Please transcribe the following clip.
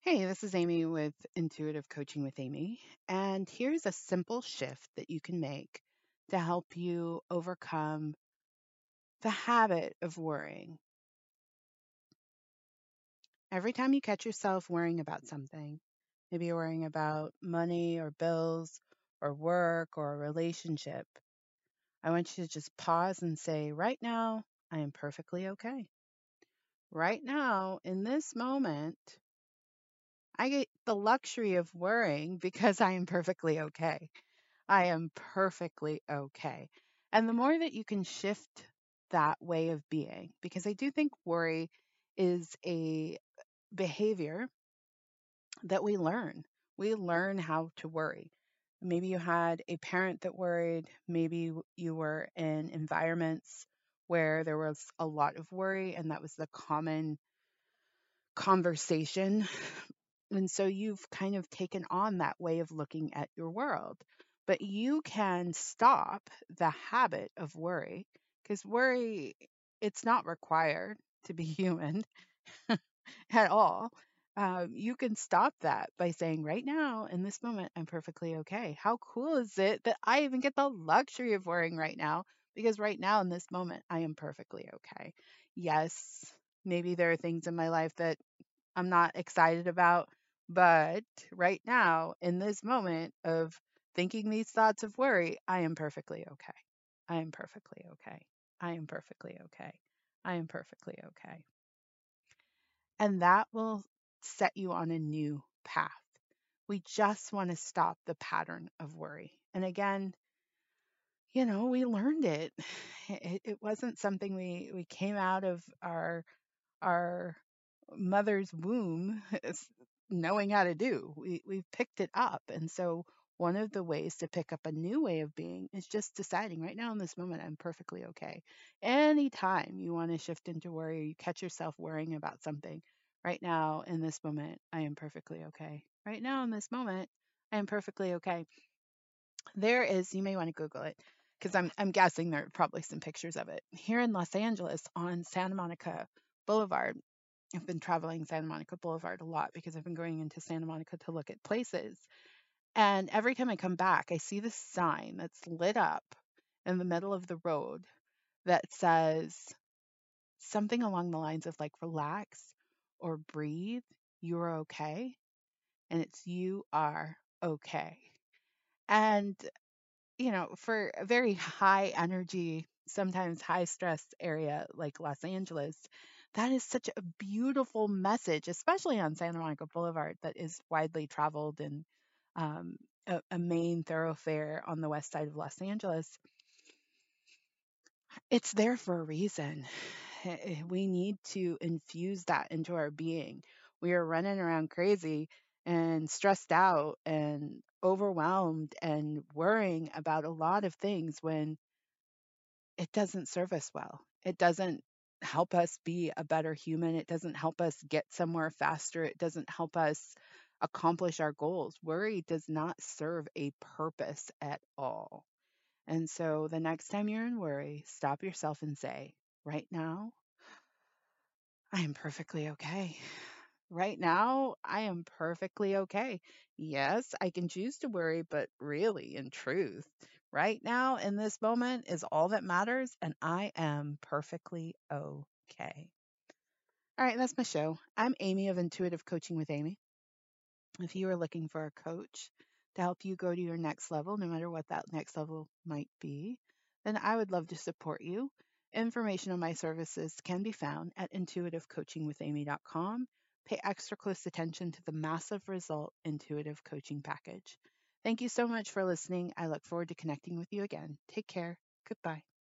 Hey, this is Amy with Intuitive Coaching with Amy. And here's a simple shift that you can make to help you overcome the habit of worrying. Every time you catch yourself worrying about something, maybe you're worrying about money or bills or work or a relationship, I want you to just pause and say, right now, I am perfectly okay. Right now, in this moment, I get the luxury of worrying because I am perfectly okay. I am perfectly okay. And the more that you can shift that way of being, because I do think worry is a behavior that we learn. We learn how to worry. Maybe you had a parent that worried. Maybe you were in environments where there was a lot of worry, and that was the common conversation. And so you've kind of taken on that way of looking at your world. But you can stop the habit of worry because worry, it's not required to be human at all. You can stop that by saying, right now, in this moment, I'm perfectly okay. How cool is it that I even get the luxury of worrying right now? Because right now, in this moment, I am perfectly okay. Yes, maybe there are things in my life that I'm not excited about. But right now, in this moment of thinking these thoughts of worry, I am perfectly okay. I am perfectly okay. I am perfectly okay. I am perfectly okay. And that will set you on a new path. We just want to stop the pattern of worry. And again, we learned it. It wasn't something we came out of our mother's womb knowing how to do. We picked it up. And so one of the ways to pick up a new way of being is just deciding right now in this moment, I'm perfectly okay. Anytime you want to shift into worry, or you catch yourself worrying about something, right now in this moment, I am perfectly okay. Right now in this moment, I am perfectly okay. There is, you may want to Google it because I'm guessing there are probably some pictures of it. Here in Los Angeles on Santa Monica Boulevard, I've been traveling Santa Monica Boulevard a lot because I've been going into Santa Monica to look at places. And every time I come back, I see this sign that's lit up in the middle of the road that says something along the lines of like, relax or breathe. You're okay. And it's you are okay. And, for a very high energy, sometimes high stress area like Los Angeles, that is such a beautiful message, especially on Santa Monica Boulevard, that is widely traveled and um, a main thoroughfare on the west side of Los Angeles. It's there for a reason. We need to infuse that into our being. We are running around crazy and stressed out and overwhelmed and worrying about a lot of things when it doesn't serve us well. It doesn't help us be a better human. It doesn't help us get somewhere faster. It doesn't help us accomplish our goals. Worry does not serve a purpose at all. And so the next time you're in worry, stop yourself and say, right now, I am perfectly okay. Right now, I am perfectly okay. Yes, I can choose to worry, but really, in truth, right now, in this moment, is all that matters, and I am perfectly okay. All right, that's my show. I'm Amy of Intuitive Coaching with Amy. If you are looking for a coach to help you go to your next level, no matter what that next level might be, then I would love to support you. Information on my services can be found at intuitivecoachingwithamy.com. Pay extra close attention to the massive result intuitive coaching package. Thank you so much for listening. I look forward to connecting with you again. Take care. Goodbye.